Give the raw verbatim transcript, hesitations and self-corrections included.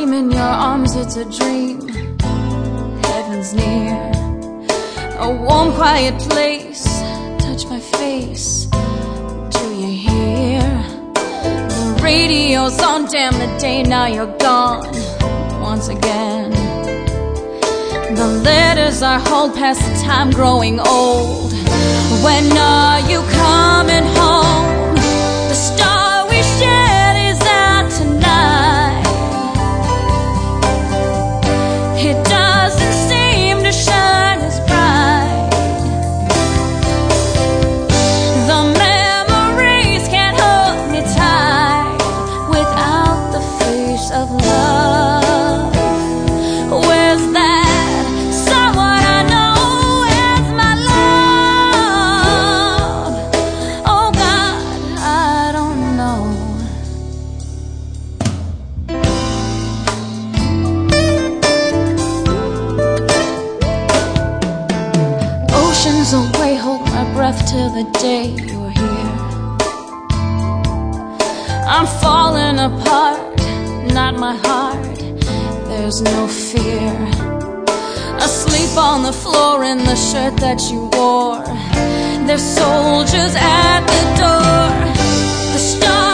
I'm in your arms, it's a dream. Heaven's near. A warm, quiet place. Touch my face. Do you hear? The radio's on, damn the day, now you're gone. Once again. The letters are hold past the time growing old. When are you coming home? The star we shared is out tonight. It doesn't seem to shine as bright. The memories can't hold me tight without the face of love. Where's that? Away, hold my breath till the day you're here. I'm falling apart, not my heart. There's no fear. Asleep on the floor in the shirt that you wore. There's soldiers at the door. The stars